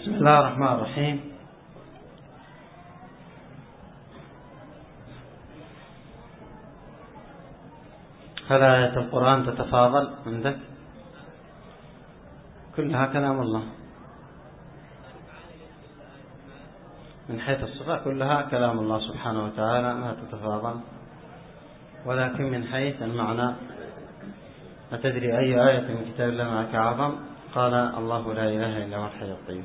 بسم الله الرحمن الرحيم. هل آية القرآن تتفاضل عندك؟ كلها كلام الله من حيث الصفة، كلها كلام الله سبحانه وتعالى ما تتفاضل، ولكن من حيث المعنى أتدري أي آية من كتاب الله معك أعظم؟ قال الله لا إله إلا هو الحي القيوم.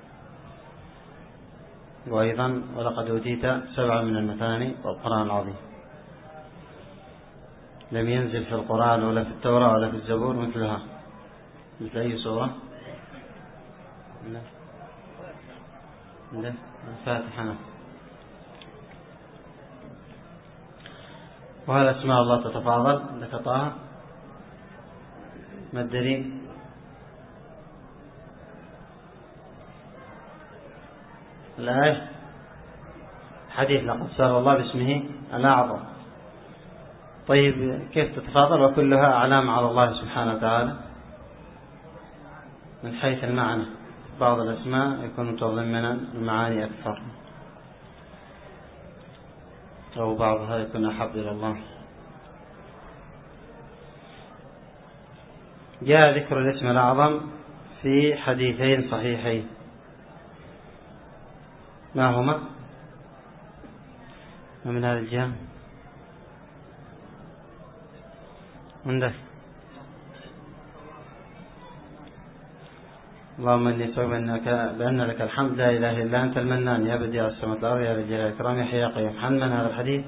وأيضا ولقد أوتيت 7 من المثاني والقرآن العظيم. لم ينزل في القرآن ولا في التوراة ولا في الزبور مثلها. مثل أي سورة؟ لا الفاتحة. وهل أسماء الله تتفاضل عندك طه؟ ما الدليل؟ الآية حديث لقد سار الله باسمه الأعظم. طيب كيف تتفاضل وكلها أعلام على الله سبحانه وتعالى؟ من حيث المعنى بعض الأسماء يكون متضمنا المعاني أكثر، أو بعضها يكون أحب إلى الله. جاء ذكر الاسم الأعظم في حديثين صحيحين، ما هما؟ ومن هذا الجهة عندك اللهم إني أسألك بأن لك الحمد لا إله إلا أنت المنان يا بديع السماوات والأرض يا ذا الجلال والإكرام يا حي يا قيوم. عن من هذا الحديث؟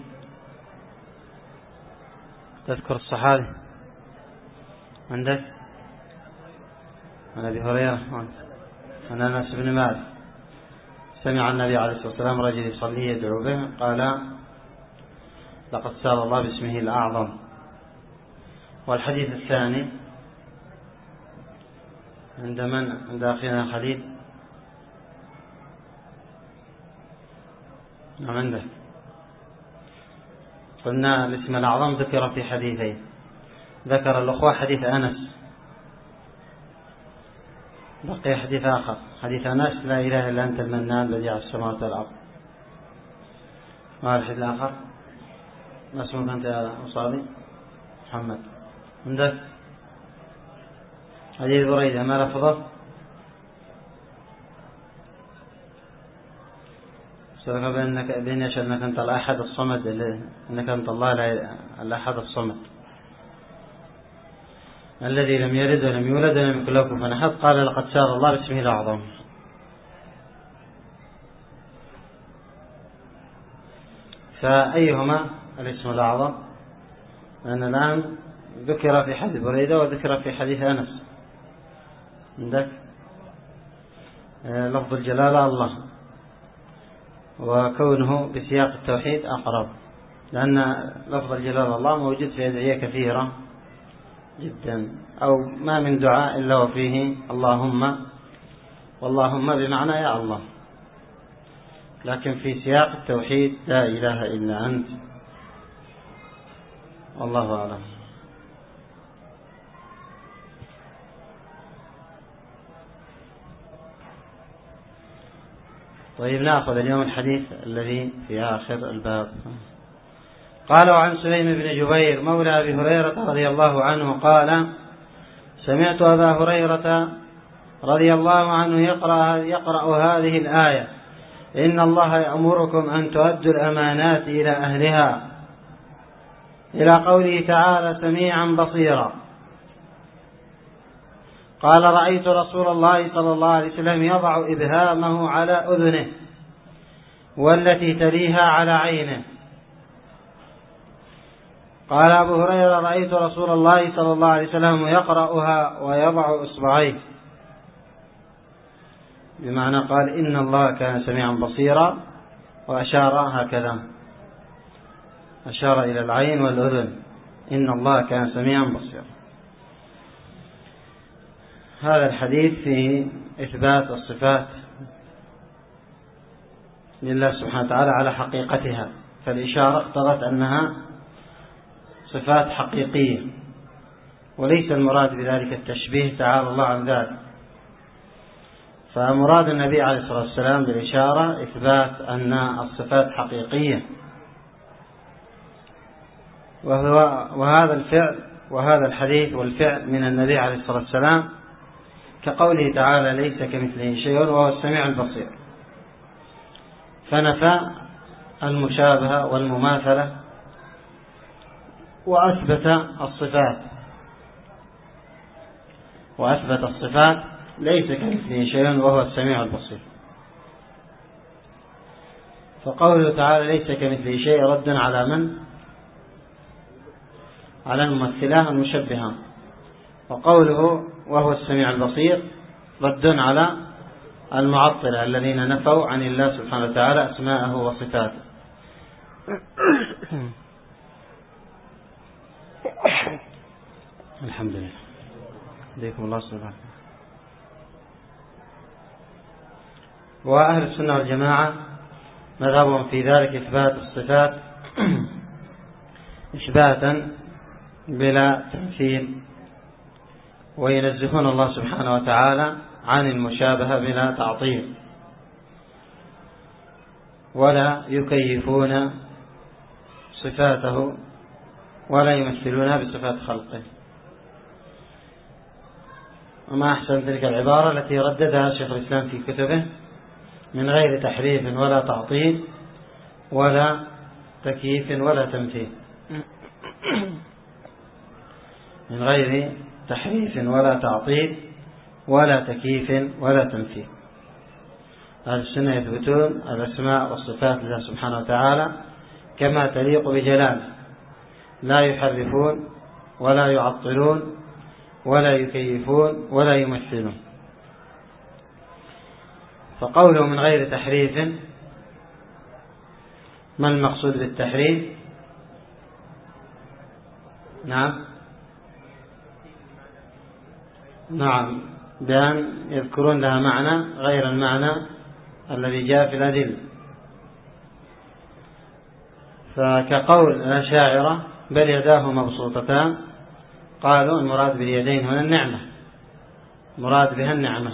تذكر الصحابي عندك؟ عن أبي هريرة عن أنس بن مالك سمع النبي عليه الصلاة والسلام رجل يصلي يدعو به قال لقد سار الله باسمه الأعظم. والحديث الثاني عند من؟ عند أخينا خليل. نعم عنده. قلنا الاسم الأعظم ذكر في حديثين، ذكر الأخوة حديث أنس، بقي حديث آخر حديث أنس لا إله إلا أنت المنان بديع السماوات والأرض. ما الحديث الآخر؟ ما اسمك أنت يا مصابي؟ محمد. عندك حديث بريدة ما لفظه؟ سبق بأن يشهد أنك أنت الأحد الصمد، أنك أنت الله الأحد الصمد الذي لم يلد ولم يولد ولم يكن له كفوا أحد. قال لقد سار الله باسمه الأعظم. فأيهما الاسم الأعظم؟ لأن الآن ذكر في حديث بريدة وذكر في حديث أنس. عندك لفظ الجلالة الله، وكونه بسياق التوحيد أقرب، لأن لفظ الجلالة الله موجود في أدعية كثيرة جدا، أو ما من دعاء إلا وفيه اللهم، واللهم بمعنى يا الله، لكن في سياق التوحيد لا إله إلا أنت. والله أعلم. طيب نأخذ اليوم الحديث الذي في آخر الباب. قال وعن سليم بن جبير مولى أبي هريرة رضي الله عنه قال سمعت أبا هريرة رضي الله عنه يقرأ هذه الآية إن الله يأمركم أن تؤدوا الأمانات إلى أهلها إلى قوله تعالى سميعا بصيرا. قال رأيت رسول الله صلى الله عليه وسلم يضع إبهامه على أذنه والتي تليها على عينه. قال أبو هريرة رأيت رسول الله صلى الله عليه وسلم يقرأها ويضع إصبعيه، بمعنى قال إن الله كان سميعا بصيرا، وأشار هكذا، أشار إلى العين والأذن، إن الله كان سميعا بصيرا. هذا الحديث فيه إثبات الصفات لله سبحانه وتعالى على حقيقتها، فالإشارة اقتضت أنها صفات حقيقية، وليس المراد بذلك التشبيه تعالى الله عن ذلك. فمراد النبي عليه الصلاة والسلام بالإشارة إثبات أن الصفات حقيقية، وهذا الفعل وهذا الحديث والفعل من النبي عليه الصلاة والسلام كقوله تعالى ليس كمثله شيء وهو السميع البصير، فنفى المشابهة والمماثلة وأثبت الصفات ليس كمثله شيء وهو السميع البصير. فقوله تعالى ليس كمثله شيء رد على من؟ على الممثلة المشبهة، وقوله وهو السميع البصير رد على المعطلة الذين نفوا عن الله سبحانه وتعالى أسماءه وصفاته. الحمد لله. عليكم الله سبحانه. وأهل السنة والجماعة مذهبهم في ذلك إثبات الصفات إثباتا بلا تمثيل، وينزهون الله سبحانه وتعالى عن المشابهة بلا تعطيل، ولا يكيفون صفاته ولا يمثلونها بصفات خلقه. وما أحسن تلك العبارة التي رددها شيخ الإسلام في كتبه: من غير تحريف ولا تعطيل ولا تكييف ولا تمثيل. من غير تحريف ولا تعطيل ولا تكييف ولا تمثيل. أهل السنة يثبتون الأسماء والصفات لله سبحانه وتعالى كما تليق بجلاله، لا يحرفون ولا يعطلون ولا يكيفون ولا يمثلون. فقوله من غير تحريف، ما المقصود بالتحريف؟ نعم، بأن يذكرون لها معنى غير المعنى الذي جاء في الأدلة. فكقول الأشاعرة بل يداه مبسوطتان، قالوا المراد باليدين هنا النعمة، مراد بها النعمة.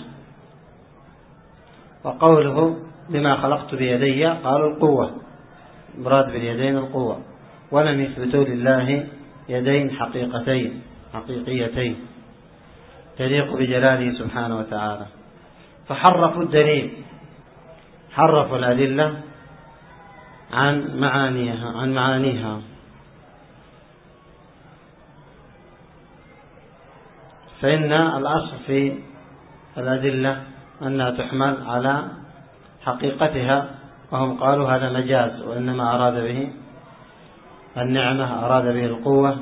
وقوله بما خلقت بيدي، قالوا القوة، مراد باليدين القوة، ولم يثبتوا لله يدين حقيقيتين تليق بجلاله سبحانه وتعالى. فحرفوا الدليل، حرفوا الأدلة عن معانيها. فإن الأصل في الأدلة أنها تحمل على حقيقتها، وهم قالوا هذا مجاز، وإنما أراد به النعمة، أراد به القوة،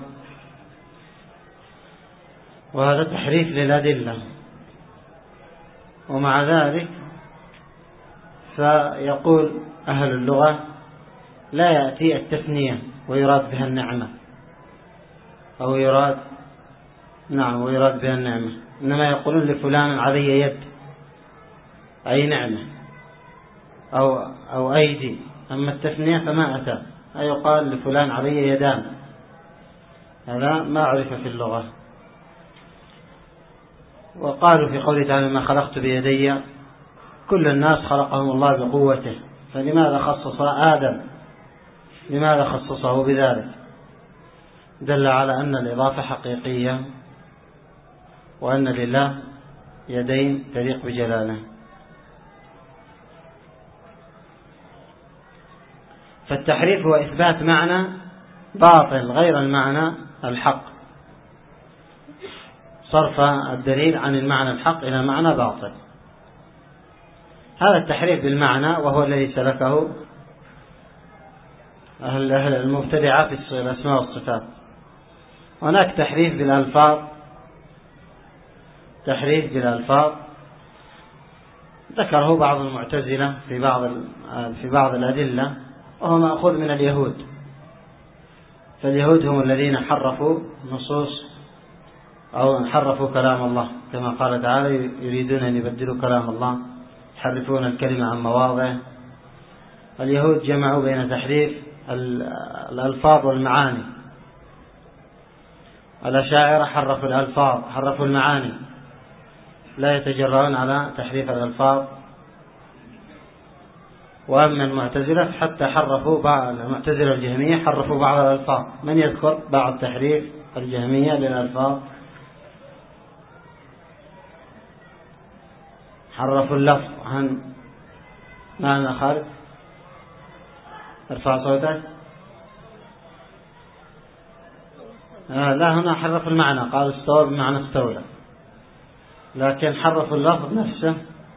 وهذا تحريف للأدلة. ومع ذلك فيقول أهل اللغة لا يأتي التثنية ويراد بها النعمة، أو ويراد بها النعمة، إنما يقولون لفلان علي يد، أي نعمة، أو أيدي. أما التثنية فما أتى، أي يقال لفلان علي يدان، هذا ما عرف في اللغة. وقالوا في قوله تعالى ما خلقت بيدي، كل الناس خلقهم الله بقوته، فلماذا خصص آدم؟ لماذا خصصه بذلك؟ دل على أن الإضافة حقيقية، وأن لله يدين تليق بجلاله. فالتحريف هو إثبات معنى باطل غير المعنى الحق، صرف الدليل عن المعنى الحق إلى معنى باطل. هذا التحريف بالمعنى وهو الذي سلكه أهل المبتدعة في الأسماء والصفات. هناك تحريف بالألفاظ ذكره بعض المعتزلة في بعض الأدلة، وهو مأخوذ من اليهود. فاليهود هم الذين حرفوا نصوص أو حرفوا كلام الله، كما قال تعالى يريدون أن يبدلوا كلام الله، يحرفون الكلمة عن مواضعه. اليهود جمعوا بين تحريف الألفاظ والمعاني، الأشاعرة حرفوا الألفاظ، حرفوا المعاني. لا يتجرؤون على تحريف الألفاظ. وأما المعتزلة حتى حرفوا بعض، المعتزلة الجهمية حرفوا بعض الألفاظ. من يذكر بعض تحريف الجهمية للألفاظ؟ حرفوا اللفظ عن معنى خالد. ارفع صوتك. لا، هنا حرفوا المعنى، قالوا استوى بمعنى استولى، لكن حرفوا اللفظ نفسه.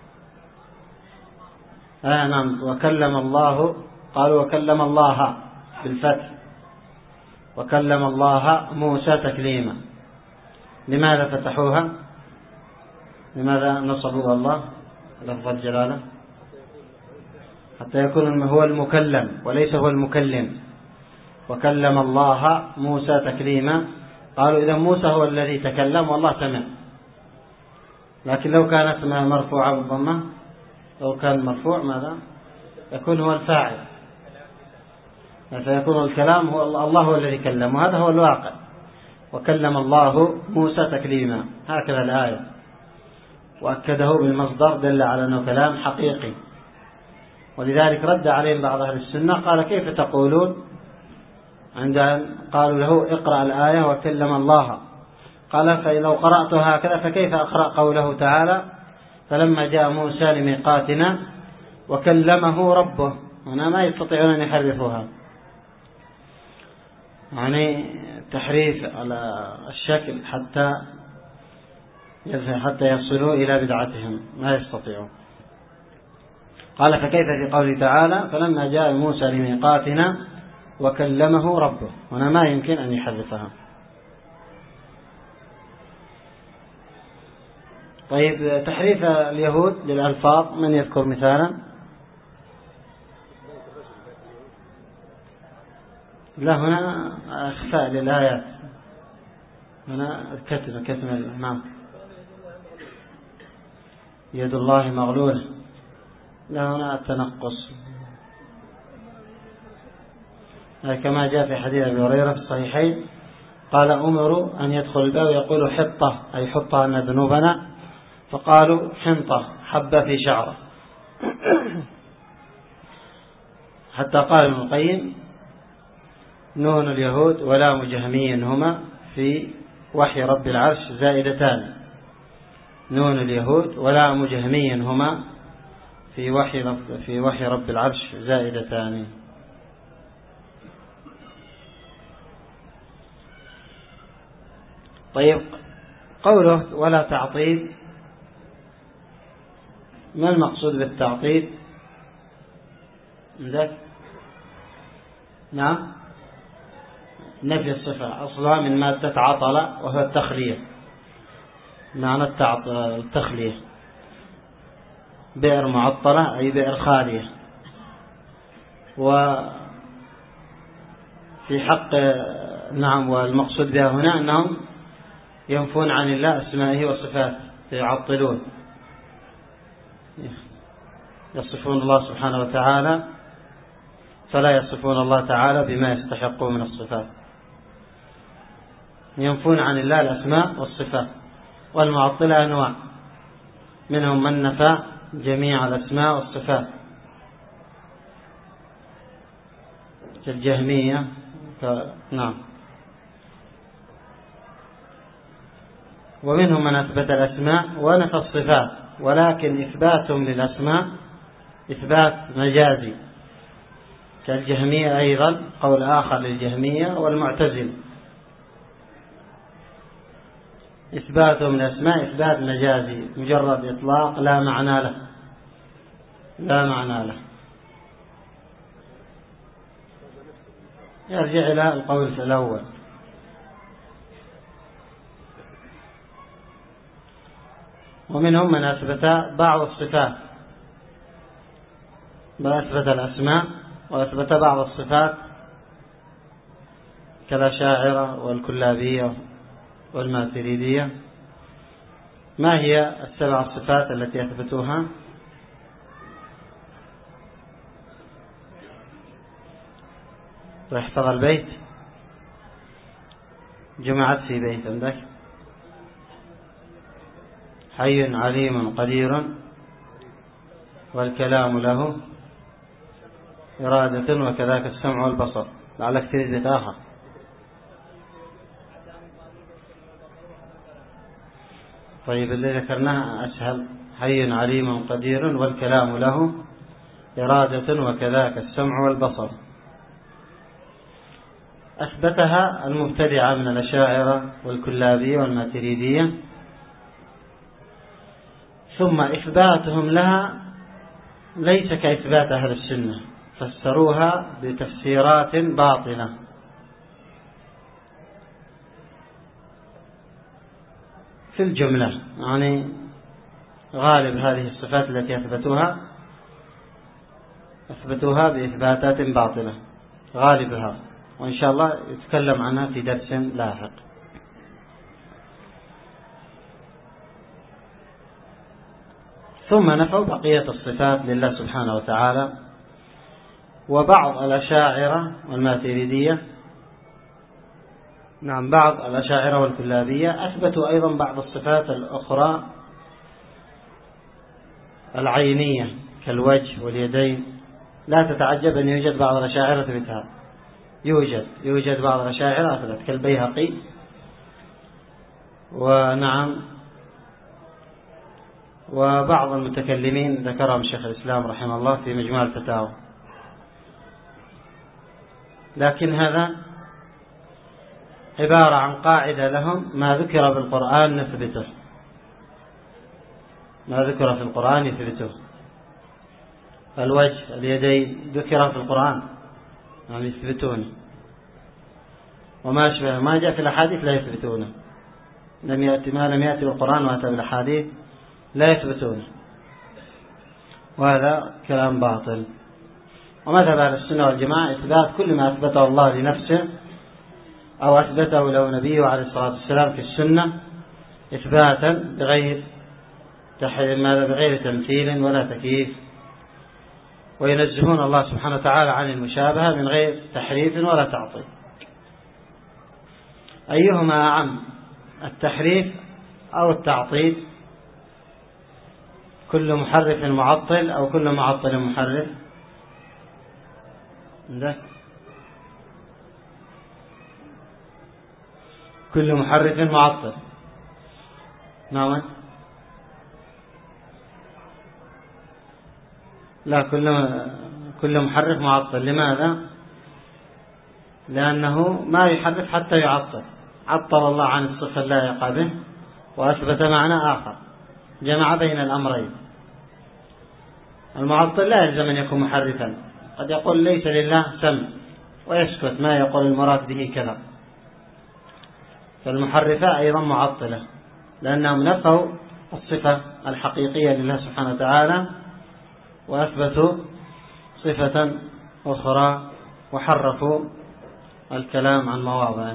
نعم. وكلم الله، قالوا وكلم الله بالفتح، وكلم الله موسى تكليما. لماذا فتحوها؟ لماذا نصبوا الله لفظ الجلالة؟ حتى يكون هو المكلم وليس هو المكلم. وكلم الله موسى تكليما، قالوا إذا موسى هو الذي تكلم والله سمع. لكن لو كانت مرفوعة بالضمة، لو كان مرفوع ماذا يكون؟ هو الفاعل، فيكون الكلام هو الله هو الذي كلم، وهذا هو الواقع. وكلم الله موسى تكليما، هكذا الآية، وأكده بالمصدر دل على أنه كلام حقيقي. ولذلك رد عليهم بعض أهل السنة قال كيف تقولون عندما قالوا له اقرأ الآية وكلم الله؟ قال فلو قرأتها هكذا فكيف أقرأ قوله تعالى فلما جاء موسى لميقاتنا وكلمه ربه؟ هنا ما يستطيعون أن يحرفوها، يعني تحريف على الشكل حتى يصلوا إلى بدعتهم، ما يستطيعون. قال فكيف في قوله تعالى فلما جاء موسى لميقاتنا وكلمه ربه؟ هنا ما يمكن أن يحرفها. طيب تحريف اليهود للألفاظ، من يذكر مثالا؟ لا، هنا إخفاء للآيات، هنا كتم نعم. يد الله مغلولة، لا هنا التنقص، كما جاء في حديث أبي هريرة في الصحيحين قال أمروا أن يدخل الباب ويقولوا حطة، أي حطة أن ذنوبنا، فقالوا حنطة، حبة في شعره. حتى قال ابن القيم نون اليهود ولام جهمي هما في وحي رب العرش زائدتان. نون اليهود ولام جهمي هما في وحي رب العرش زائدتان. طيب قوله ولا تعطيل، ما المقصود بالتعطيل عندك؟ نعم، نفي الصفة، أصلها من مادة عطل وهو التخلية، معنى التخلية، بئر معطلة أي بئر خالية. وفي حق نعم، والمقصود بها هنا أنهم ينفون عن الله أسمائه وصفاته، يعطلون، يصفون الله سبحانه وتعالى فلا يصفون الله تعالى بما يستحقه من الصفات، ينفون عن الله الأسماء والصفات. والمعطلة أنواع، منهم من نفى جميع الأسماء والصفات كالجهمية نعم. ومنهم من أثبت الأسماء ونفى الصفات، ولكن إثباتهم للأسماء إثبات مجازي كالجهمية أيضا، قول آخر للجهمية والمعتزلة، إثباتهم للأسماء إثبات مجازي مجرد إطلاق لا معنى له، لا معنى له. يرجع إلى القول الأول. ومنهم من أثبت بعض الصفات، ما أثبت الأسماء وأثبت بعض الصفات كالأشاعرة والكلابية والماتريدية. ما هي السبع الصفات التي أثبتوها؟ واحفظ البيت، جمعت في بيت عندك. حي عليم قدير والكلام له إرادة وكذاك السمع والبصر. لعلك تريد بيت آخر. طيب اللي ذكرناه أسهل. حي عليم قدير والكلام له إرادة وكذاك السمع والبصر. أثبتها المبتدعة من الأشاعرة والكلابية والماتريدية، ثم إثباتهم لها ليس كإثبات أهل السنة، فسروها بتفسيرات باطلة. في الجملة يعني غالب هذه الصفات التي أثبتوها بإثباتات باطلة غالبها، وإن شاء الله يتكلم عنها في درس لاحق. ثم نفوا بقية الصفات لله سبحانه وتعالى. وبعض الأشاعرة والماتريدية، بعض الأشاعرة والكلابية أثبتوا أيضا بعض الصفات الأخرى العينية كالوجه واليدين. لا تتعجب أن يوجد بعض الأشاعرة أثبتها، يوجد بعض الأشاعرة أثبت كالبيهقي، وبعض المتكلمين ذكرهم شيخ الإسلام رحمه الله في مجموع الفتاوى. لكن هذا عبارة عن قاعدة لهم: ما ذكر بالقرآن نثبته، ما ذكر في القرآن يثبته. الوجه اليدين ذكر في القرآن يثبتونه، وما أشبه ما جاء في الأحاديث لا يثبتونه. ما لم يأتي بالقرآن وأتى بالأحاديث لا يثبتونه، وهذا كلام باطل. ومذهب أهل السنة والجماعة إثبات كل ما أثبته الله لنفسه أو أثبته له نبيه عليه الصلاة والسلام في السنة إثباتا بغير تمثيل ولا تكييف، وينزهون الله سبحانه وتعالى عن المشابهة من غير تحريف ولا تعطيل. أيهما أعم، التحريف أو التعطيل؟ كل محرف معطل أو كل معطل محرف؟ كل محرف معطل. نعم، لا، كل محرف معطل. لماذا؟ لأنه ما يحرف حتى يعطل. عطل الله عن الصفة اللائقة به وأثبت معنى آخر، جمع بين الأمرين. المعطل لا يلزم أن يكون محرفا، قد يقول ليس لله سمع ويسكت، ما يقول المراد به كذا. فالمحرفة أيضا معطلة، لأنهم نفوا الصفة الحقيقية لله سبحانه وتعالى وأثبتوا صفة أخرى وحرفوا الكلام عن مواضعه.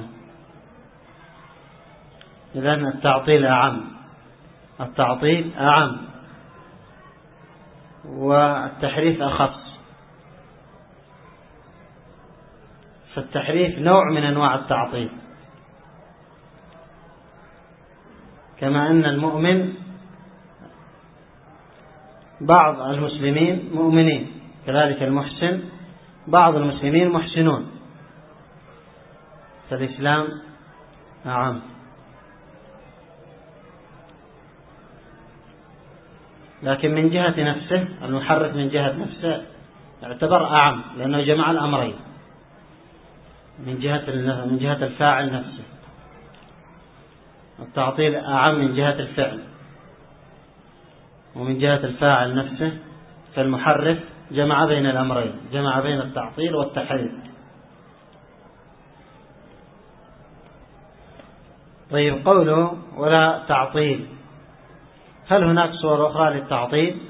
إذن التعطيل أعم والتحريف أخص. فالتحريف نوع من أنواع التعطيل، كما أن المؤمن بعض المسلمين مؤمنين، كذلك المحسن بعض المسلمين محسنون، فالإسلام أعم. لكن من جهة نفسه المحرف من جهة نفسه يعتبر أعم، لأنه جمع الأمرين من جهة الفاعل نفسه. التعطيل أعم من جهة الفعل، ومن جهة الفاعل نفسه فالمحرف جمع بين الأمرين، جمع بين التعطيل والتحريف. طيب، قوله ولا تعطيل، هل هناك صور أخرى للتعطيل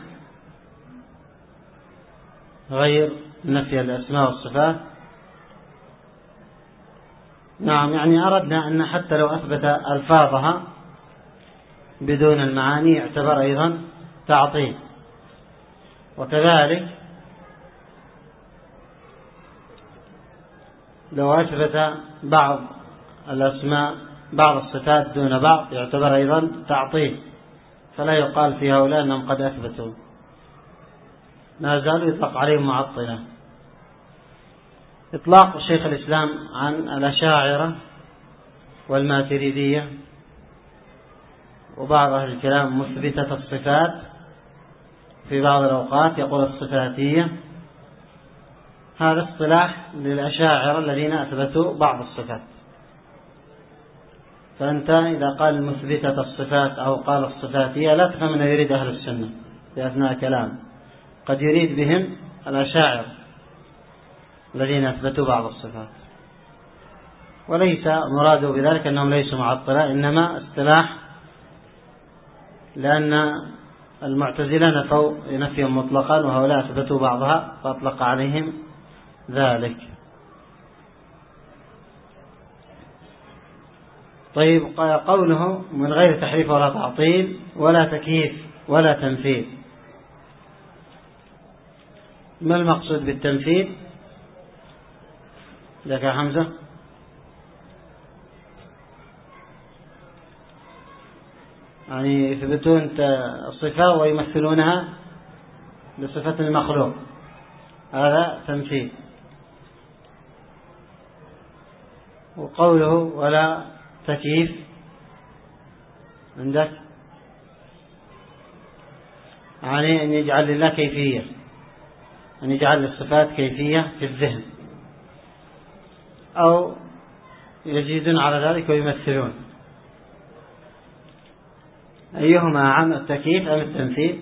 غير نفي الأسماء والصفات؟ نعم، يعني أردنا أن حتى لو أثبت ألفاظها بدون المعاني يعتبر أيضا تعطيل. وكذلك لو أثبت بعض الأسماء بعض الصفات دون بعض يعتبر أيضا تعطيل. فلا يقال في هؤلاء أنهم قد أثبتوا، ما زالوا يطلق عليهم معطلة. إطلاق شيخ الإسلام عن الأشاعرة والماتريدية وبعض أهل الكلام مثبتة الصفات، في بعض الأوقات يقول الصفاتية، هذا اصطلاح للأشاعرة الذين أثبتوا بعض الصفات. فأنت إذا قال مثبتة الصفات أو قال الصفاتية لا تفهم أنه يريد أهل السنة في أثناء كلام، قد يريد بهم الأشاعرة الذين أثبتوا بعض الصفات، وليس مراده بذلك أنهم ليسوا معطلة، إنما اصطلاح، لأن المعتزلة نفوا نفيا مطلقا وهؤلاء أثبتوا بعضها فأطلق عليهم ذلك. طيب، قوله من غير تحريف ولا تعطيل ولا تكييف ولا تمثيل، ما المقصود بالتمثيل لك يا حمزة؟ يعني يثبتون الصفة ويمثلونها بصفة المخلوق، هذا تمثيل. وقوله ولا تكييف عندك يعني أن يجعل لله كيفية، أن يجعل للصفات كيفية في الذهن، أو يزيدون على ذلك ويمثلون. أيهما أعم، التكييف أم التمثيل؟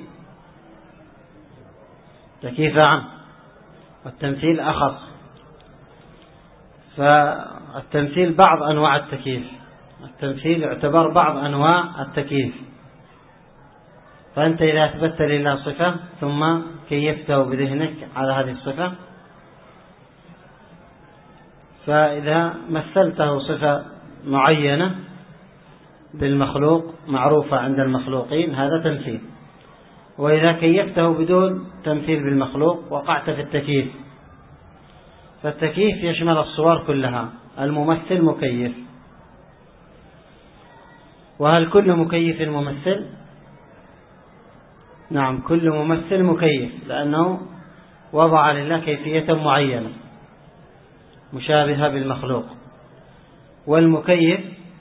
التكييف أعم والتمثيل أخص. فالتمثيل بعض أنواع التكييف، التمثيل يعتبر بعض أنواع التكييف. فأنت إذا أثبتت لله صفة ثم كيفته بذهنك على هذه الصفة، فإذا مثلته صفة معينة بالمخلوق معروفة عند المخلوقين هذا تمثيل. وإذا كيفته بدون تمثيل بالمخلوق وقعت في التكييف. فالتكييف يشمل الصور كلها، الممثل مكيف. وهل كل مكيف ممثل؟ نعم، كل ممثل مكيف، لأنه وضع لله كيفية معينة مشابهة بالمخلوق. والمكيف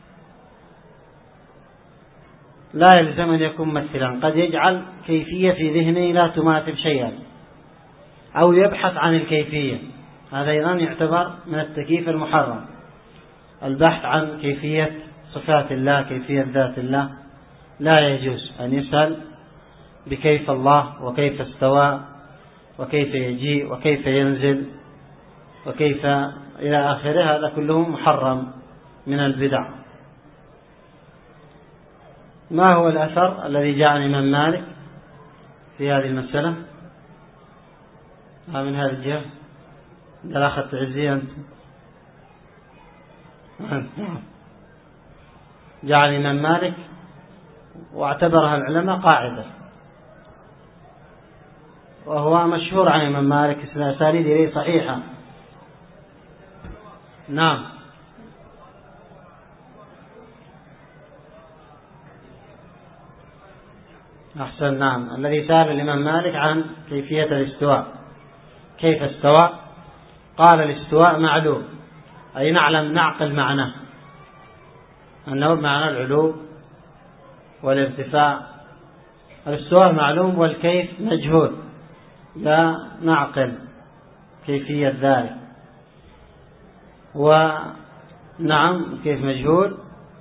لا يلزم أن يكون ممثلا، قد يجعل كيفية في ذهنه لا تماثل شيئا أو يبحث عن الكيفية، هذا أيضا يعتبر من التكييف المحرم. البحث عن كيفية صفات الله، كيفية ذات الله، لا يجوز أن يسأل بكيف الله وكيف استوى وكيف يجيء وكيف ينزل وكيف إلى آخره، هذا كله محرم من البدع. ما هو الأثر الذي جاء عن الإمام مالك في هذه المسألة؟ من هذه الجهة لا أخذت عزية أنت. جاء عن الإمام مالك واعتبرها العلماء قاعدة، وهو مشهور عن الإمام مالك، أسانيد إليه صحيحة. نعم، أحسن. نعم، الذي سأل الإمام مالك عن كيفية الاستواء، كيف استوى؟ قال الاستواء معلوم، أي نعقل معناه أنه بمعنى العلو والارتفاع. الاستواء معلوم والكيف مجهول، لا نعقل كيفية ذلك. ونعم، كيف مجهول؟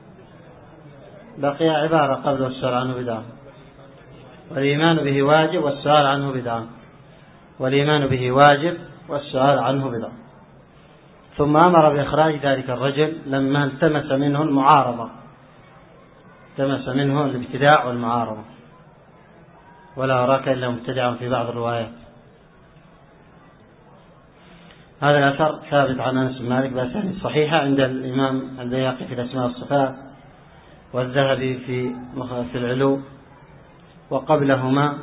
بقي عبارة قبل والسؤال عنه بدعة. والإيمان به واجب والسؤال عنه بدعة. والإيمان به واجب والسؤال عنه بدعة. ثم أمر بإخراج ذلك الرجل لما التمس منه المعارضة، التمس منه الابتداع والمعارضة، ولا أراك إلا مبتدعا في بعض الروايات. هذا الأثر ثابت عن أنس بن مالك بأسانيد صحيحة عند الإمام البيهقي في الأسماء والصفات، والذهبي في العلو، وقبلهما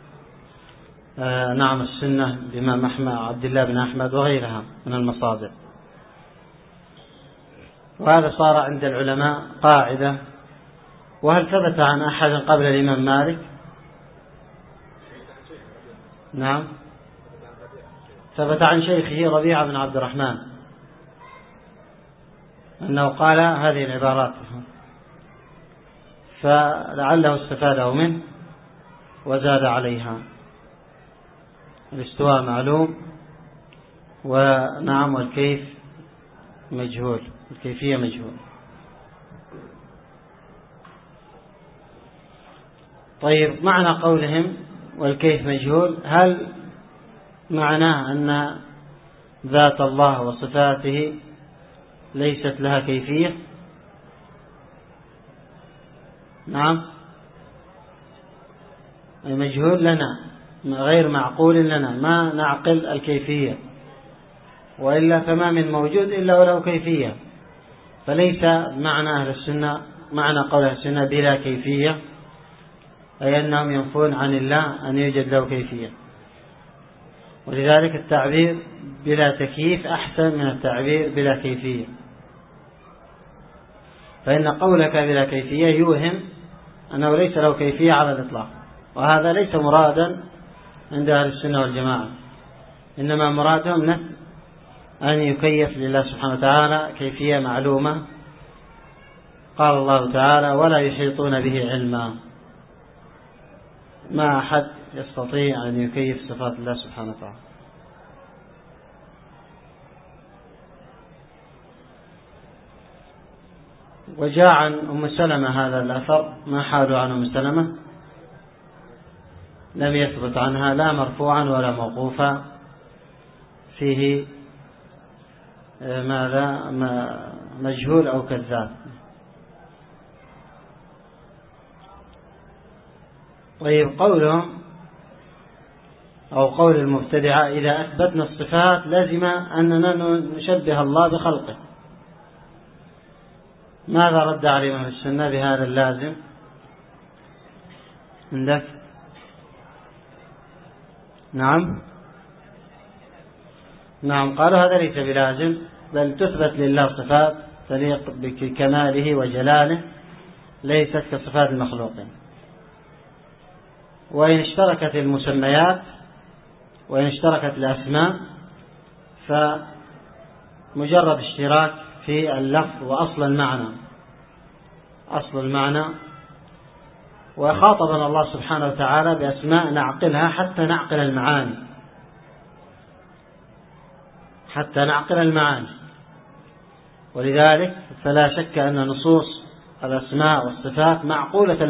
نعم السنة الإمام أحمد عبد الله بن أحمد وغيرها من المصادر. وهذا صار عند العلماء قاعدة وهل ثبت عن أحد قبل الإمام مالك؟ نعم، ثبت عن شيخه ربيعة بن عبد الرحمن أنه قال هذه العبارات، فلعله استفاده منه وزاد عليها. الاستواء معلوم، ونعم، والكيف مجهول، الكيفية مجهول. طيب، معنى قولهم والكيف مجهول، هل معناه أن ذات الله وصفاته ليست لها كيفية؟ نعم، مجهول لنا، غير معقول لنا، ما نعقل الكيفية، وإلا فما من موجود إلا وله كيفية. فليس معنى أهل السنة، معنى قول أهل السنة بلا كيفية، أي أنهم ينفون عن الله أن يوجد له كيفية. ولذلك التعبير بلا تكييف أحسن من التعبير بلا كيفية، فإن قولك بلا كيفية يوهم أنه ليس له كيفية على الإطلاق، وهذا ليس مرادا عند أهل السنة والجماعة، إنما مرادهم أن يكيف لله سبحانه وتعالى كيفية معلومة. قال الله تعالى: ولا يحيطون به علما، ما أحد يستطيع أن يكيف صفات الله سبحانه وتعالى. وجاء عن أم سلمة هذا الأثر، ما حاله عن أم سلمة؟ لم يثبت عنها لا مرفوعا ولا موقوفا، فيه ماذا؟ مجهول أو كذاب. طيب، قولهم أو قول المبتدعة: إذا أثبتنا الصفات لازم أننا نشبه الله بخلقه. ماذا رد عليهم السنة بهذا اللازم عندك؟ نعم، قالوا هذا ليس بلازم، بل تثبت لله صفات تليق بكماله وجلاله، ليست كصفات المخلوقين. وإن اشتركت المسميات وإن اشتركت الأسماء، فمجرد اشتراك في اللفظ وأصل المعنى. وخاطبنا الله سبحانه وتعالى بأسماء نعقلها حتى نعقل المعاني. ولذلك فلا شك أن نصوص الأسماء والصفات معقولة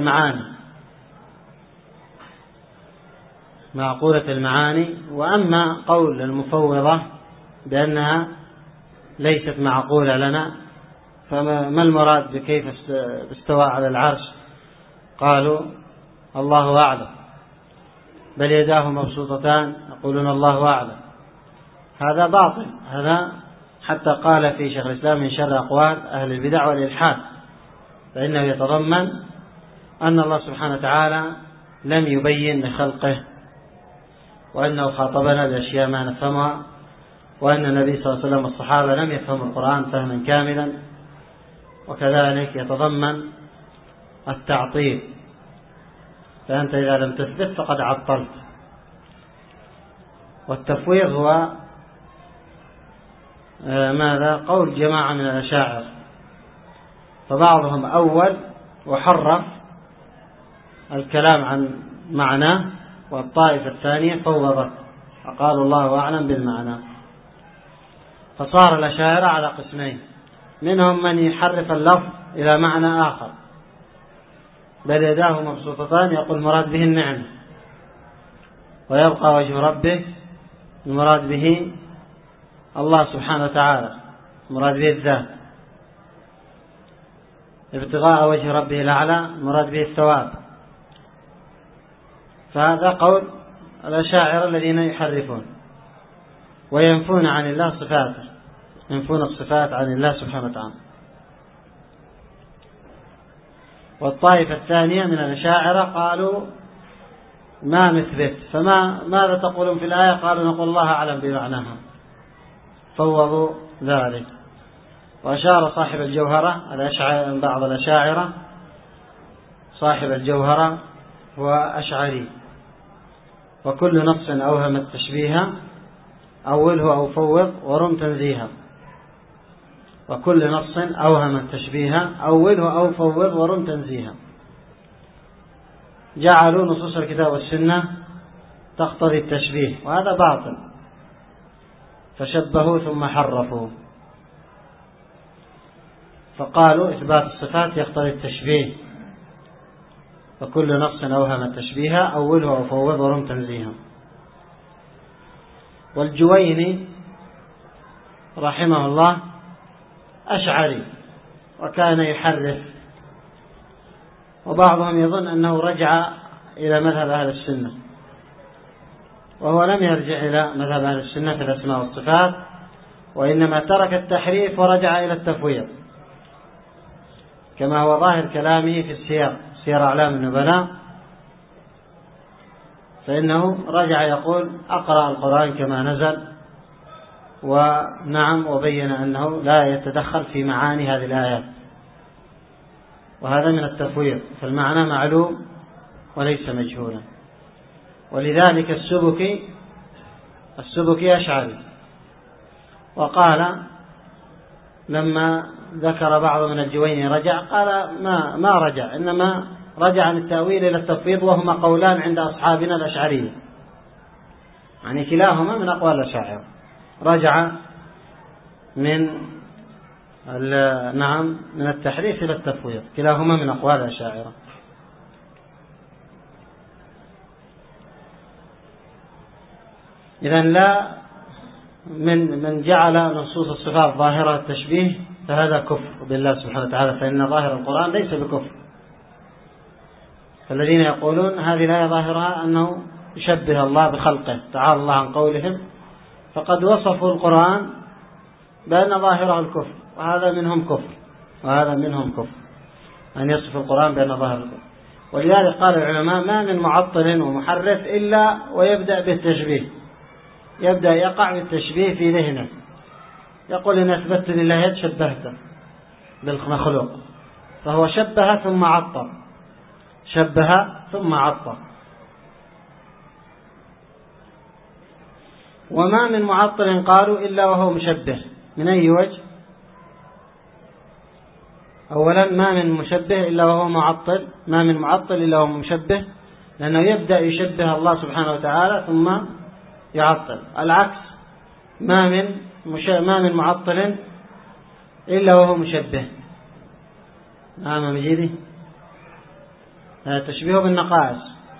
المعاني. وأما قول المفوضة بأنها ليست معقولة لنا، فما المراد بكيف استوى على العرش؟ قالوا: الله أعلم، بل يداه مبسوطتان، يقولون الله أعلم. هذا باطل، هذا حتى قال في شيخ الإسلام: من شر أقوال أهل البدع والإلحاد، فإنه يتضمن أن الله سبحانه وتعالى لم يبين لخلقه، وأنه خاطبنا بأشياء ما نفهمها، وأن النبي صلى الله عليه وسلم والصحابة لم يفهموا القرآن فهما كاملا. وكذلك يتضمن التعطيل، فأنت إذا لم تثبت فقد عطلت. والتفويض هو ماذا؟ قول جماعة من الأشاعرة، فبعضهم أول وحرف الكلام عن معناه، والطائفة الثانية فوضت فقالوا الله أعلم بالمعنى. فصار الأشاعرة على قسمين: منهم من يحرف اللفظ إلى معنى آخر، بل يداه مبسوطتان، يقول مراد به النعمة، ويبقى وجه ربه المراد به الله سبحانه وتعالى، مراد به الذات. ابتغاء وجه ربه الأعلى مراد به الثواب. فهذا قول الأشاعرة الذين يحرفون وينفون عن الله صفاته، ينفون الصفات عن الله سبحانه وتعالى. والطائفة الثانية من الأشاعرة قالوا: ما نثبت، ماذا تقولون في الآية؟ قالوا: نقول الله أعلم بمعناها، فوضوا ذلك. وأشار صاحب الجوهرة بعض الأشاعرة صاحب الجوهرة هو أشعري. وكل نص أوهم التشبيه أوله أو فوض ورم تنزيها. وكل نص أوهم التشبيه أوله أو فوض ورم تنزيها. جعلوا نصوص الكتاب والسنة تقتضي التشبيه، وهذا باطل، فشبهوا ثم حرفوا، فقالوا إثبات الصفات يقتضي التشبيه، وكل نص أوهم التشبيه أوله أو فوض ورم تنزيها. والجويني رحمه الله أشعري وكان يحرف، وبعضهم يظن أنه رجع إلى مذهب أهل السنة، وهو لم يرجع إلى مذهب أهل السنة في الأسماء والصفات، وإنما ترك التحريف ورجع إلى التفويض، كما هو ظاهر كلامه في سير أعلام النبلاء، فإنه رجع يقول أقرأ القرآن كما نزل، ونعم، وبين أنه لا يتدخل في معاني هذه الآيات، وهذا من التفويض، فالمعنى معلوم وليس مجهولا. ولذلك السبكي أشعري، وقال لما ذكر بعض من الجويني رجع، قال ما رجع، إنما رجع عن التأويل إلى التفويض، وهما قولان عند أصحابنا الأشعرية، يعني كلاهما من أقوال الأشاعرة. رجع من التحريف إلى التفويض، كلاهما من أقوال الأشاعرة. إذن لا من جعل نصوص الصفات ظاهرة التشبيه فهذا كفر بالله سبحانه وتعالى، فإن ظاهر القرآن ليس بكفر. فالذين يقولون هذه الآية ظاهرها أنه يشبه الله بخلقه تعالى الله عن قولهم، فقد وصفوا القرآن بأن ظاهره الكفر، وهذا منهم كفر أن يصف القرآن بأن ظاهره الكفر. ولذلك قال العلماء ما من معطل ومحرف إلا ويبدأ بالتشبيه، يبدأ يقع بالتشبيه في ذهنه، يقول إن أثبت لله يد شبهته بالمخلوق، فهو شبه ثم عطل. وما من معطل قالوا إلا وهو مشبه. من أي وجه؟ أولا ما من مشبه إلا وهو معطل، ما من معطل إلا وهو مشبه، لأنه يبدأ يشبه الله سبحانه وتعالى ثم يعطل. العكس، ما من معطل إلا وهو مشبه. نعم مجيدي، تشبيه بالنقائص،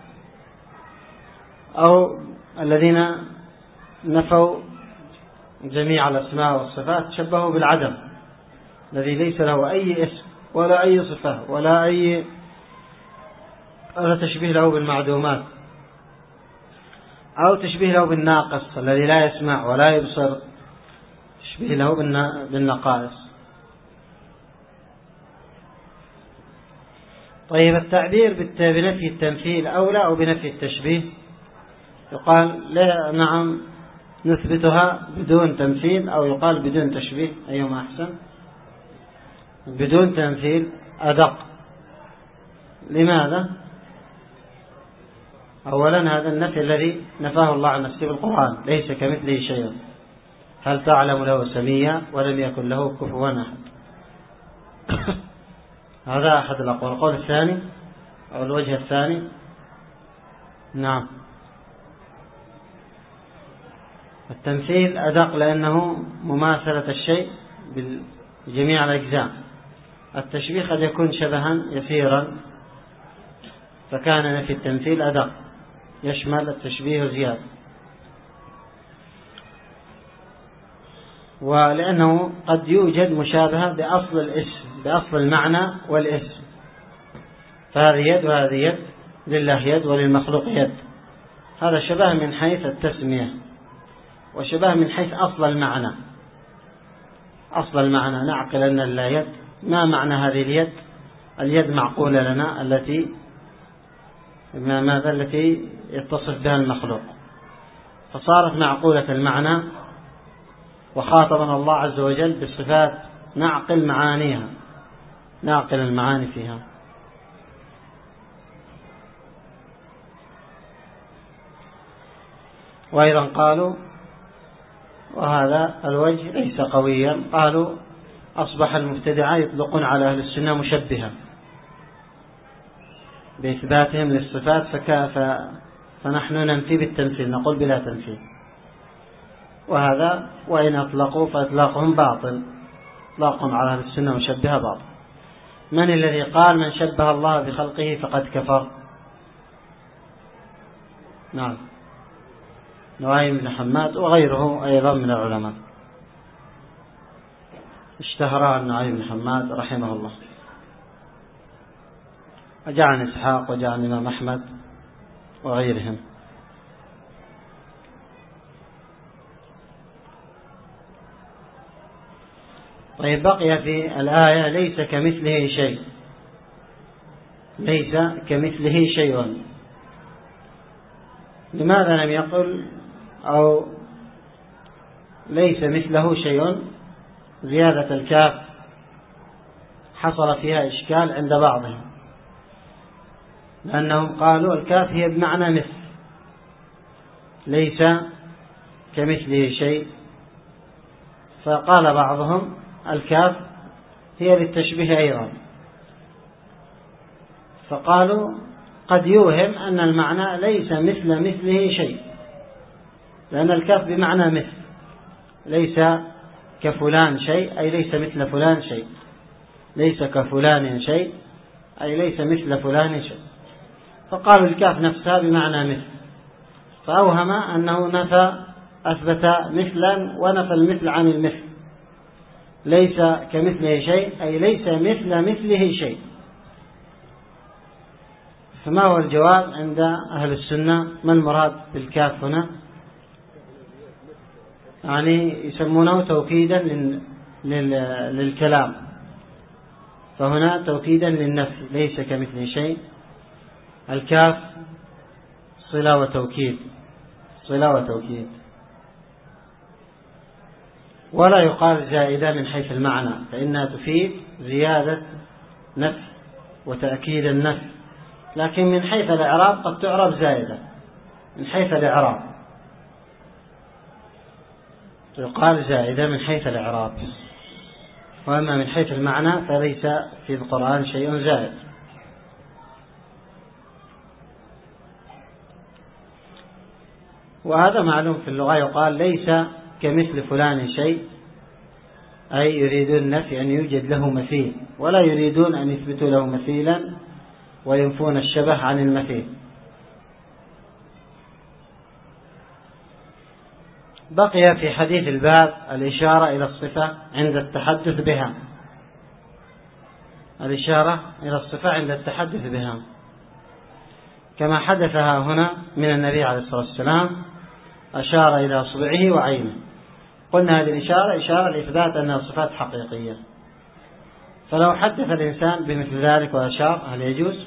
أو الذين نفوا جميع الأسماء والصفات شبهوا بالعدم الذي ليس له أي اسم ولا أي صفة ولا تشبيه له بالمعدومات، أو تشبيه له بالناقص الذي لا يسمع ولا يبصر، تشبيه له بالنقائص. طيب، التعبير بنفي التمثيل أولى أو بنفي التشبيه؟ يقال لا، نعم، نثبتها بدون تمثيل، أو يقال بدون تشبيه، أيهما أحسن؟ بدون تمثيل أدق. لماذا؟ أولا هذا النفي الذي نفاه الله عن نفسه بالقرآن، ليس كمثله شيء، هل تعلم له سميا ولم يكن له كفوا أحد. هذا أحد الأقوال. القول الثاني أو الوجه الثاني، نعم، التمثيل أدق لأنه مماثلة الشيء بجميع الأجزاء. التشبيه قد يكون شبها يسيرا، فكان نفي التمثيل أدق، يشمل التشبيه زيادة. ولأنه قد يوجد مشابهة بأصل الاسم، بأصل المعنى والاسم، فهذه يد وهذه يد، لله يد وللمخلوق يد. هذا شبه من حيث التسمية، وشبه من حيث أصل المعنى. أصل المعنى نعقل أن لله يد، ما معنى هذه اليد؟ اليد معقولة لنا التي يتصف بها المخلوق، فصارت معقولة المعنى، وخاطبنا الله عز وجل بالصفات نعقل معانيها، نعقل المعاني فيها. وأيضا قالوا وهذا الوجه ليس قويا، قالوا أصبح المبتدعة يطلقون على أهل السنة مشبهة بإثباتهم للصفات، فنحن ننفي بالتمثيل، نقول بلا تمثيل، وهذا وإن أطلقوا فإطلاقهم باطل، إطلاقهم على أهل السنة مشبهة باطل. من الذي قال من شبه الله بخلقه فقد كفر؟ نعم، نعيم بن حماد وغيره أيضا من العلماء اشتهر عن نعيم بن حماد رحمه الله، وجاء عن إسحاق وجاء عن الإمام أحمد وغيرهم. طيب، بقي في الآية ليس كمثله شيء، ليس كمثله شيء. لماذا لم يقل أو ليس مثله شيء؟ زيادة الكاف حصل فيها إشكال عند بعضهم، لأنهم قالوا الكاف هي بمعنى مثل، ليس كمثله شيء، فقال بعضهم الكاف هي للتشبيه أيضا، فقالوا قد يوهم أن المعنى ليس مثله شيء، لأن الكاف بمعنى مثل، ليس كفلان شيء أي ليس مثل فلان شيء، ليس كفلان شيء أي ليس مثل فلان شيء، فقالوا الكاف نفسها بمعنى مثل، فأوهم أنه أثبت مثلا ونفى المثل عن المثل، ليس كمثله شيء أي ليس مثله شيء. فما هو الجواب عند أهل السنة؟ ما المراد بالكاف هنا؟ يعني يسمونه توكيدا للكلام، فهنا توكيدا للنفي، ليس كمثله شيء. الكاف صلة وتوكيد، صلة وتوكيد، ولا يقال زائدة من حيث المعنى، فإنها تفيد زيادة نفي وتأكيد النفي، لكن من حيث الإعراب قد تعرب زائدة، من حيث الإعراب يقال زائدة من حيث الإعراب، وأما من حيث المعنى فليس في القرآن شيء زائد. وهذا معلوم في اللغة، يقال ليس كمثل فلان شيء، أي يريدون النفي أن يوجد له مثيل، ولا يريدون أن يثبتوا له مثيلا وينفون الشبه عن المثيل. بقي في حديث الباب الإشارة إلى الصفة عند التحدث بها، الإشارة إلى الصفة عند التحدث بها كما حدثها هنا من النبي عليه الصلاة والسلام، أشار إلى أصبعه وعينه. قلنا هذه الإشارة إشارة لإثبات أنها صفات حقيقية، فلو حدث الإنسان بمثل ذلك وأشار هل يجوز؟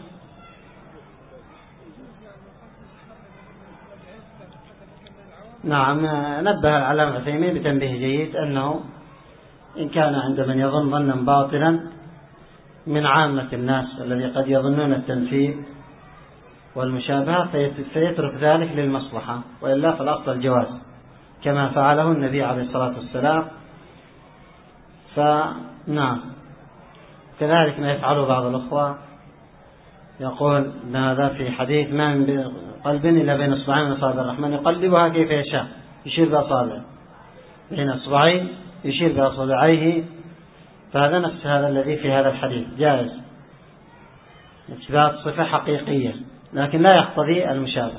نعم، نبه العلامة العثيمين بتنبيه جيد أنه إن كان عند من يظن ظنا باطلا من عامة الناس الذي قد يظنون التنفيذ والمشابهة فيترك ذلك للمصلحة، وإلا فالأصل الجواز كما فعله النبي عليه الصلاة والسلام. فنعم، كذلك ما يفعله بعض الأخوة، يقول هذا في حديث ما من قلب إلا بين أصبعين من أصابع الرحمن يقلبها كيف يشاء، يشير بأصابعه بين أصبعين، يشير بأصبعيه، فهذا نفس هذا الذي في هذا الحديث جائز، إثبات صفة حقيقية لكن لا يقتضي المشابهة.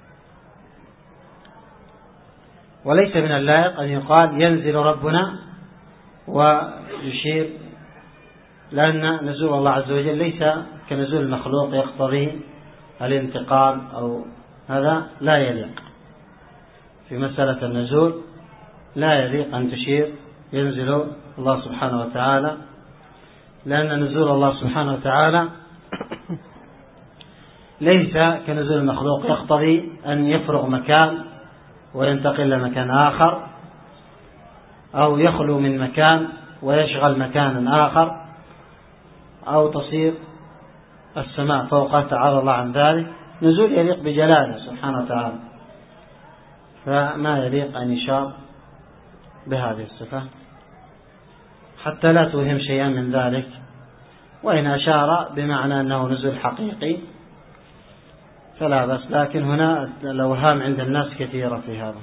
وليس من اللائق أن يقال ينزل ربنا ويشير، لأن نزول الله عز وجل ليس كنزول المخلوق يقتضي الانتقال، أو هذا لا يليق في مسألة النزول، لا يليق أن تشير ينزل الله سبحانه وتعالى، لأن نزول الله سبحانه وتعالى ليس كنزول المخلوق يقتضي أن يفرغ مكان وينتقل لمكان آخر، أو يخلو من مكان ويشغل مكانا آخر، أو تصير السماء فوقه، تعالى الله عن ذلك. نزول يليق بجلاله سبحانه وتعالى، فما يليق أن يشار بهذه الصفة حتى لا توهم شيئا من ذلك، وإن أشار بمعنى أنه نزول حقيقي فلا بس، لكن هنا الأوهام عند الناس كثيرة في هذا.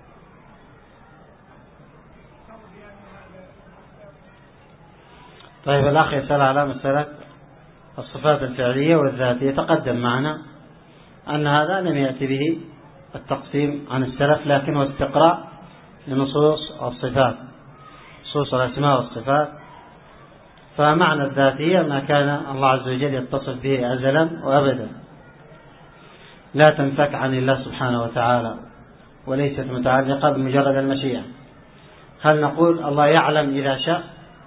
طيب الأخ يسأل على مسألة الصفات الفعلية والذاتية. تقدم معنا أن هذا لم يأتي به التقسيم عن السلف، لكنه استقراء لنصوص الصفات، نصوص الأسماء والصفات. فمعنى الذاتية ما كان الله عز وجل يتصف به أزلا وأبدا، لا تنفك عن الله سبحانه وتعالى، وليست متعلقة بمجرد المشيئة. هل نقول الله يعلم إذا شاء؟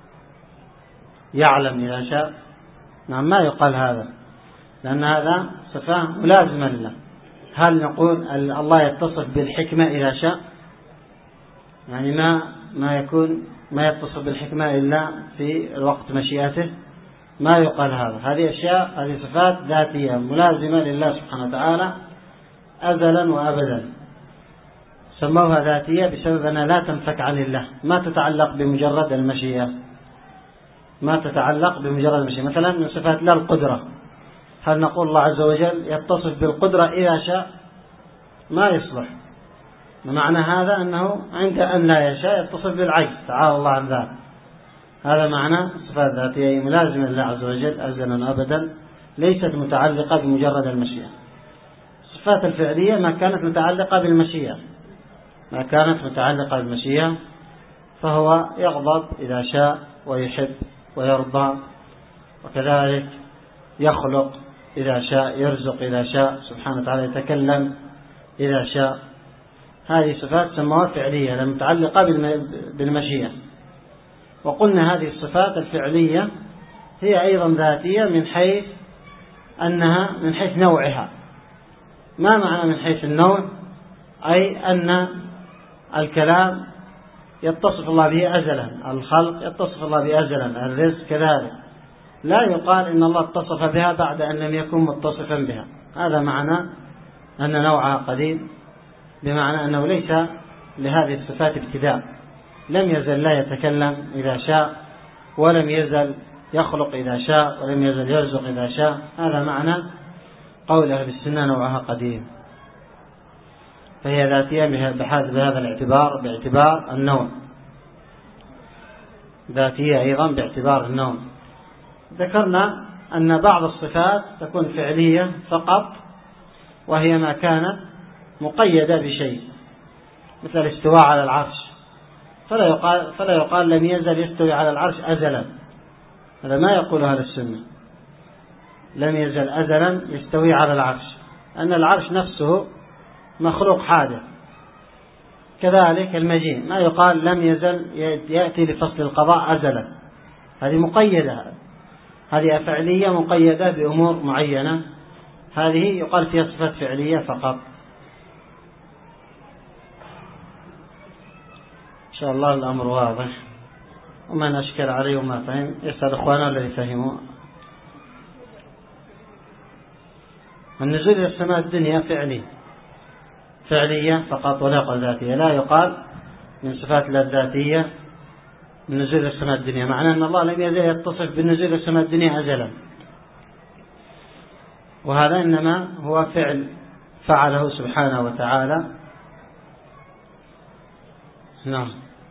يعلم إذا شاء؟ نعم، ما يقال هذا، لأن هذا صفة ملازمة لله. هل نقول الله يتصف بالحكمة إذا شاء؟ يعني ما يتصف بالحكمة إلا في الوقت مشيئته، ما يقال هذا. هذه أشياء، هذه صفات ذاتية ملازمة لله سبحانه وتعالى أزلا وأبدا، سموها ذاتية بسبب أنها لا تنفك عن الله، ما تتعلق بمجرد المشيئة، ما تتعلق بمجرد المشيئة. مثلا من صفات الله القدرة، هل نقول الله عز وجل يتصف بالقدرة إذا شاء؟ ما يصلح. معنى هذا أنه عند أن لا يشاء يتصف بالعجز، تعالى الله عن ذلك. هذا معنى صفات ذاتية ملازمة لله عز وجل أزلا وأبدا، ليست متعلقة بمجرد المشيئة. الصفات الفعلية ما كانت متعلقة بالمشيئة، ما كانت متعلقة بالمشيئة، فهو يغضب إذا شاء ويحب ويرضى، وكذلك يخلق إذا شاء، يرزق إذا شاء سبحانه وتعالى، يتكلم إذا شاء. هذه صفات سموها فعلية متعلقة بالمشيئة. وقلنا هذه الصفات الفعلية هي أيضا ذاتية من حيث أنها من حيث نوعها. ما معنى من حيث النوع؟ أي أن الكلام يتصف الله به أزلا، الخلق يتصف الله به أزلا، الرزق كذلك. لا يقال إن الله اتصف بها بعد أن لم يكن متصفا بها. هذا معنى أن نوعها قديم، بمعنى أنه ليس لهذه الصفات ابتداء، لم يزل لا يتكلم إذا شاء، ولم يزل يخلق إذا شاء، ولم يزل يرزق إذا شاء. هذا معنى قول أهل السنة نوعها قديم، فهي ذاتية بهذا الاعتبار، باعتبار النوع، ذاتية أيضا باعتبار النوع. ذكرنا أن بعض الصفات تكون فعلية فقط، وهي ما كانت مقيدة بشيء، مثل الاستواء على العرش، فلا يقال لم يزل يستوي على العرش أزلا، هذا ما يقول أهل السنة، لم يزل أزلا يستوي على العرش، أن العرش نفسه مخلوق حادث. كذلك المجيء، ما يقال لم يزل يأتي لفصل القضاء أزلا، هذه مقيدة، هذه فعلية مقيدة بأمور معينة، هذه يقال فيها صفات فعلية فقط. إن شاء الله الأمر واضح، ومن أشكل عليه وما فهم يسأل إخوانا الذي فهموا. النزول إلى السماء الدنيا فعلية فقط، ولا يقال ذاتية. لا يقال من صفات الله الذاتية النزول إلى السماء الدنيا، معناه أن الله لم يزل يتصف بالنزول إلى السماء الدنيا أزلا، وهذا إنما هو فعل فعله سبحانه وتعالى. نعم.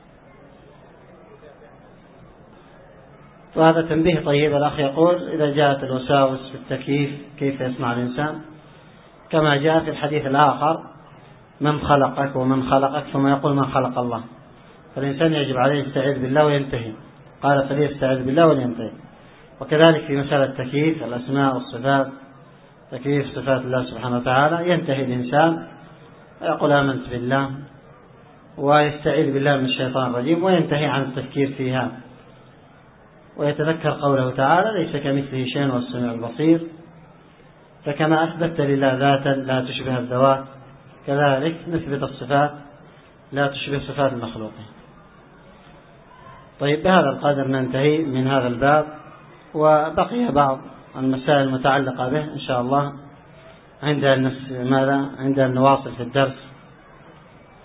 وهذا تنبيه طيب. الأخ يقول إذا جاءت الوساوس في التكييف كيف يسمع الإنسان؟ كما جاء في الحديث الآخر من خلقك ومن خلقك، ثم يقول من خلق الله، فالإنسان يجب عليه يستعيذ بالله وينتهي، قال فليستعيذ بالله ولينتهي. وكذلك في مسألة التكييف الأسماء والصفات، تكييف صفات الله سبحانه وتعالى، ينتهي الإنسان ويقول آمنت بالله ويستعيذ بالله من الشيطان الرجيم، وينتهي عن التفكير فيها، ويتذكر قوله تعالى ليس كمثله شيء وهو السميع البصير. فكما أثبت لله ذاتا لا تشبه الذوات، كذلك نثبت الصفات لا تشبه صفات المخلوقين. طيب، بهذا القدر ننتهي من هذا الباب، وبقي بعض المسائل المتعلقة به إن شاء الله عند نواصل في الدرس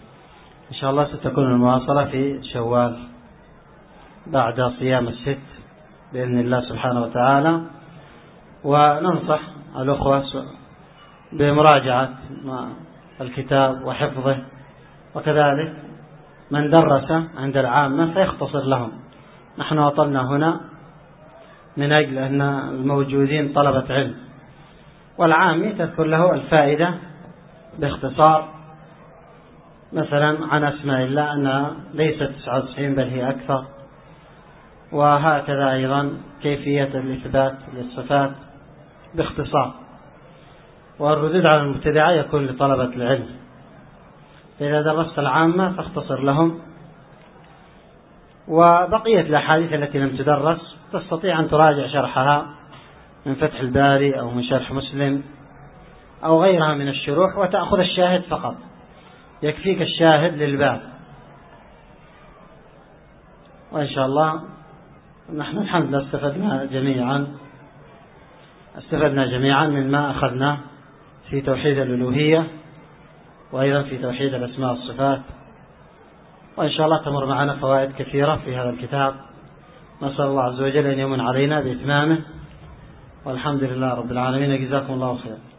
إن شاء الله ستكون المواصلة في شوال بعد صيام الست بإذن الله سبحانه وتعالى. وننصح الأخوة بمراجعة الكتاب وحفظه، وكذلك من درس عند العامة فيختصر لهم. نحن وصلنا هنا من أجل أن الموجودين طلبة علم، والعامي تذكر له الفائدة باختصار، مثلا عن أسماء الله أنها ليست 99 بل هي أكثر، وهكذا أيضا كيفية الإثبات للصفات باختصار. والردود على المبتدعة يكون لطلبة العلم، فإذا درست العامة فاختصر لهم. وبقية الأحاديث التي لم تدرس تستطيع أن تراجع شرحها من فتح الباري أو من شرح مسلم أو غيرها من الشروح، وتأخذ الشاهد فقط، يكفيك الشاهد للباب. وإن شاء الله نحن الحمد لله استفدنا جميعا مما أخذناه في توحيد الألوهية وأيضا في توحيد الأسماء والصفات، وإن شاء الله تمر معنا فوائد كثيرة في هذا الكتاب. نسأل الله عز وجل أن يمن علينا بإتمامه، والحمد لله رب العالمين. جزاكم الله خيرا.